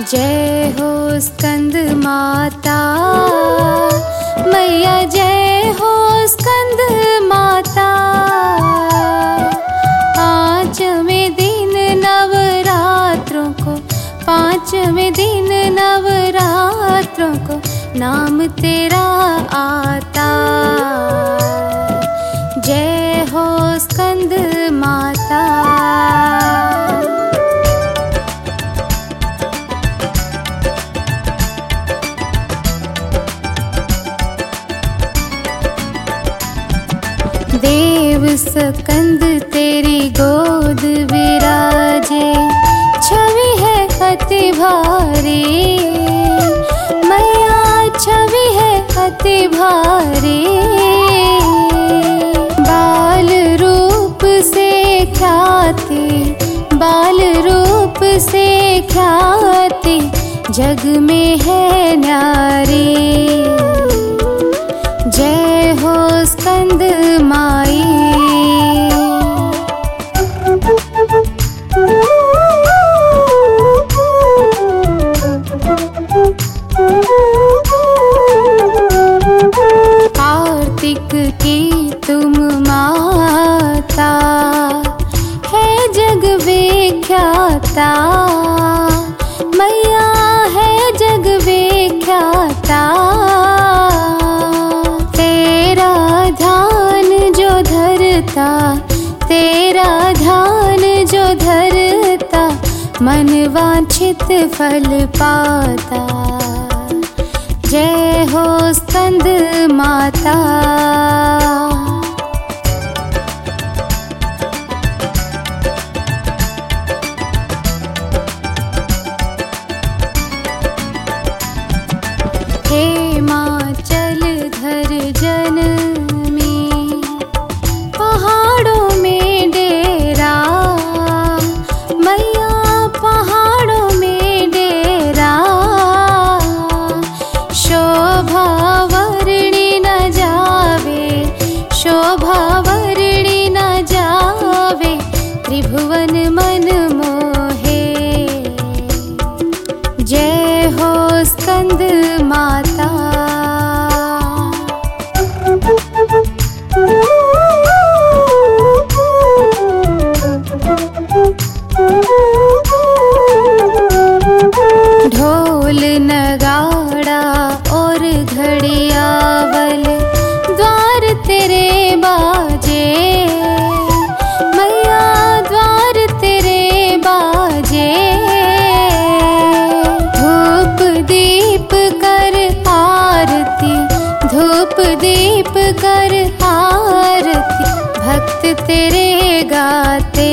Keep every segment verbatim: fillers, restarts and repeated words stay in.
जय हो स्कंद माता मैया, जय हो स्कंद माता। पांचवें दिन नवरात्रों को, पांचवें दिन नवरात्रों को नाम तेरा आता। जय हो स्कंद माता। देव स्कंद तेरी गोद विराजे, छवि है अति भारी मैया, छवि है अति भारी। बाल रूप से ख्याति, बाल रूप से ख्याति जग में है न्यारी। जय हो स्कंद माई। कार्तिक की तुम माता है जग विख्याता मैया, है जग विख्याता। तेरा ध्यान जो धरता, तेरा ध्यान जो धरता मन वांछित फल पाता। जय हो स्कंद माता। हिमाचल धर जनमी, पहाड़ों में डेरा मैया, पहाड़ों में डेरा। शोभा वर्णी न जावे, शोभा वर्णी न जावे त्रिभुवन मन मोहे। जय हो स्कंद माता। ढोल नगाड़ा और घड़ियावल द्वार तेरे बाजे मैया, द्वार तेरे बाजे। धूप दीप कर आरती, धूप दीप कर आरती भक्त तेरे गाते।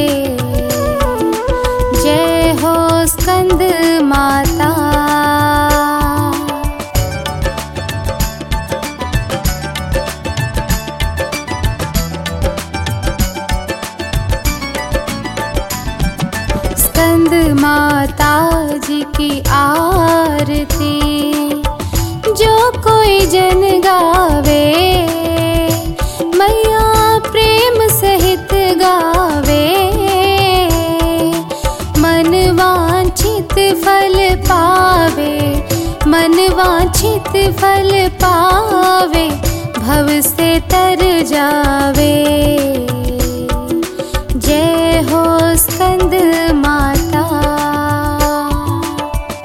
जय हो स्कंद माता। स्कंद माता जी की आरती जो कोई जन गावे मैया, प्रेम सहित गावे। मन वांछित फल पावे, मन वांछित फल पावे भव से तर जावे।